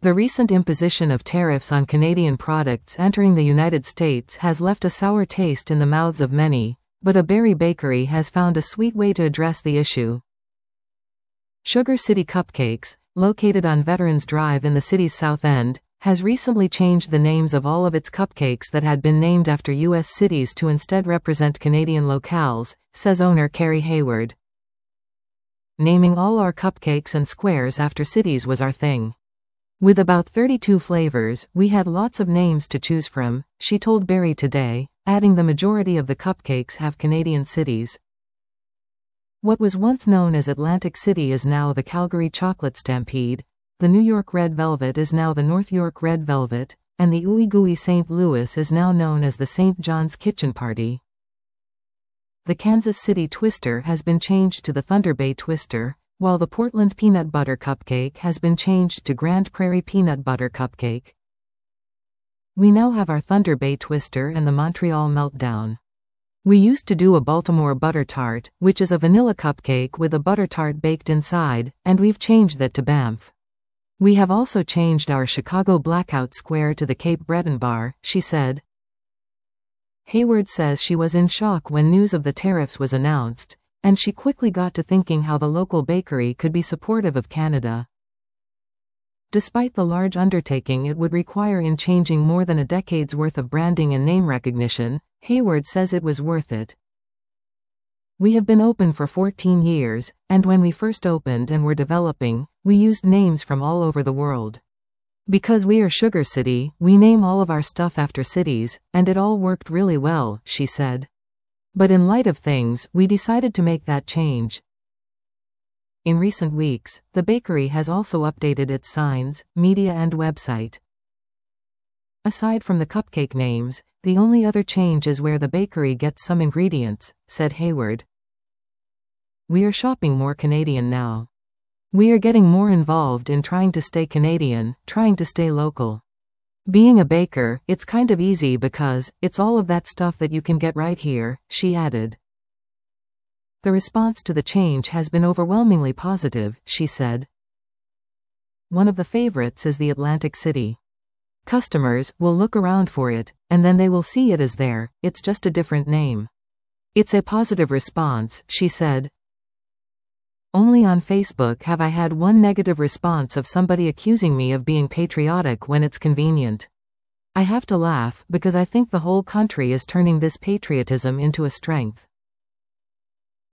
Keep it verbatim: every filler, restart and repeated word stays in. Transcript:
The recent imposition of tariffs on Canadian products entering the United States has left a sour taste in the mouths of many, but a Barrie bakery has found a sweet way to address the issue. Sugar City Cupcakes, located on Veterans Drive in the city's South End, has recently changed the names of all of its cupcakes that had been named after U S cities to instead represent Canadian locales, says owner Carrie Hayward. Naming all our cupcakes and squares after cities was our thing. With about thirty-two flavors, we had lots of names to choose from, she told Barrie Today, adding the majority of the cupcakes have Canadian cities. What was once known as Atlantic City is now the Calgary Chocolate Stampede, the New York Red Velvet is now the North York Red Velvet, and the Ooey Gooey Saint Louis is now known as the Saint John's Kitchen Party. The Kansas City Twister has been changed to the Thunder Bay Twister, while the Portland Peanut Butter Cupcake has been changed to Grand Prairie Peanut Butter Cupcake. We now have our Thunder Bay Twister and the Montreal Meltdown. We used to do a Baltimore Butter Tart, which is a vanilla cupcake with a butter tart baked inside, and we've changed that to Banff. We have also changed our Chicago Blackout Square to the Cape Breton Bar, she said. Hayward says she was in shock when news of the tariffs was announced, and she quickly got to thinking how the local bakery could be supportive of Canada. Despite the large undertaking it would require in changing more than a decade's worth of branding and name recognition, Hayward says it was worth it. We have been open for fourteen years, and when we first opened and were developing, we used names from all over the world. Because we are Sugar City, we name all of our stuff after cities, and it all worked really well, she said. But in light of things, we decided to make that change. In recent weeks, the bakery has also updated its signs, media and website. Aside from the cupcake names, the only other change is where the bakery gets some ingredients, said Hayward. We are shopping more Canadian now. We are getting more involved in trying to stay Canadian, trying to stay local. Being a baker, it's kind of easy because it's all of that stuff that you can get right here, she added. The response to the change has been overwhelmingly positive, she said. One of the favorites is the Atlantic City. Customers will look around for it, and then they will see it as there, it's just a different name. It's a positive response, she said. Only on Facebook have I had one negative response of somebody accusing me of being patriotic when it's convenient. I have to laugh because I think the whole country is turning this patriotism into a strength.